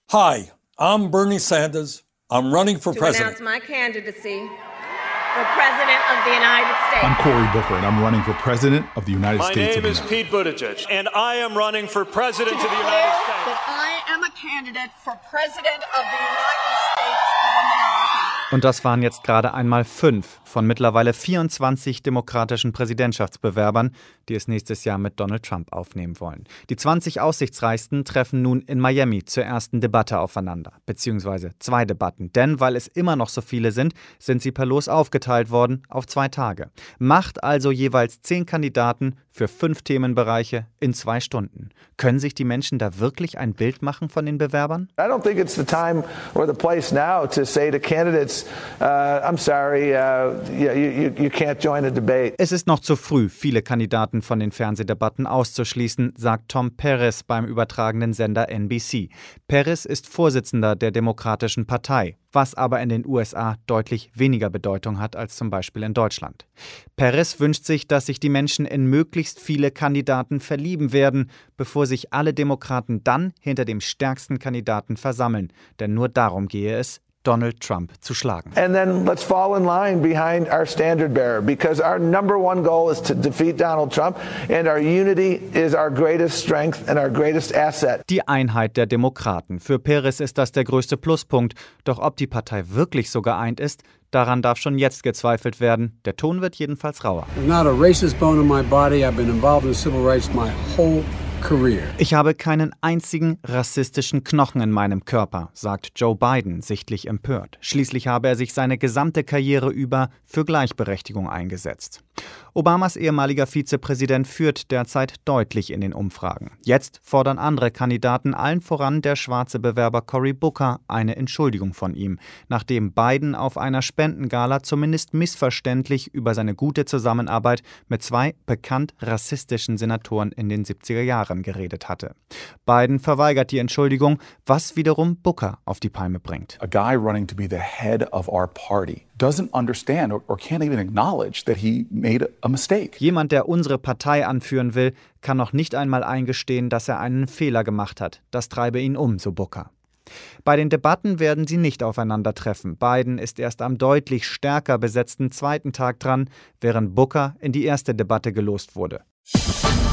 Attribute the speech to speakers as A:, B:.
A: Hi, I'm Bernie Sanders. I'm running for president.
B: To announce my candidacy for president of the United States.
C: I'm Cory Booker, and I'm running for president of the United States of America.
D: My name is Pete Buttigieg, and I am running for president of the United States.
B: That I am a candidate for president of the United States of America.
E: Und das waren jetzt gerade einmal 5 von mittlerweile 24 demokratischen Präsidentschaftsbewerbern, die es nächstes Jahr mit Donald Trump aufnehmen wollen. Die 20 Aussichtsreichsten treffen nun in Miami zur ersten Debatte aufeinander, beziehungsweise 2 Debatten. Denn weil es immer noch so viele sind sie per Los aufgeteilt worden auf 2 Tage. Macht also jeweils 10 Kandidaten für 5 Themenbereiche in 2 Stunden. Können sich die Menschen da wirklich ein Bild machen von den Bewerbern?
F: I don't think it's the time or the place now to say to candidates, I'm sorry, you can't join a debate.
E: Es ist noch zu früh, viele Kandidaten von den Fernsehdebatten auszuschließen, sagt Tom Perez beim übertragenden Sender NBC. Perez ist Vorsitzender der Demokratischen Partei, was aber in den USA deutlich weniger Bedeutung hat als zum Beispiel in Deutschland. Perez wünscht sich, dass sich die Menschen in möglichst viele Kandidaten verlieben werden, bevor sich alle Demokraten dann hinter dem stärksten Kandidaten versammeln. Denn nur darum gehe es, Donald Trump zu schlagen.
F: And then let's fall in line behind our standard bearer, because our number one goal is to defeat Donald Trump, and our unity is our greatest strength and our greatest asset.
E: Die Einheit der Demokraten. Für Perez ist das der größte Pluspunkt. Doch ob die Partei wirklich so geeint ist, daran darf schon jetzt gezweifelt werden. Der Ton wird jedenfalls rauer.
G: There's not a racist bone in my body. I've been involved in civil rights my whole career.
E: Ich habe keinen einzigen rassistischen Knochen in meinem Körper, sagt Joe Biden, sichtlich empört. Schließlich habe er sich seine gesamte Karriere über für Gleichberechtigung eingesetzt. Obamas ehemaliger Vizepräsident führt derzeit deutlich in den Umfragen. Jetzt fordern andere Kandidaten, allen voran der schwarze Bewerber Cory Booker, eine Entschuldigung von ihm, nachdem Biden auf einer Spendengala zumindest missverständlich über seine gute Zusammenarbeit mit 2 bekannt rassistischen Senatoren in den 70er Jahren geredet hatte. Biden verweigert die Entschuldigung, was wiederum Booker auf die Palme bringt.
C: A guy running to be the head of our party doesn't understand or can't even acknowledge that he made a mistake.
E: Jemand, der unsere Partei anführen will, kann noch nicht einmal eingestehen, dass er einen Fehler gemacht hat. Das treibe ihn um, so Booker. Bei den Debatten werden sie nicht aufeinandertreffen. Biden ist erst am deutlich stärker besetzten 2. Tag dran, während Booker in die erste Debatte gelost wurde.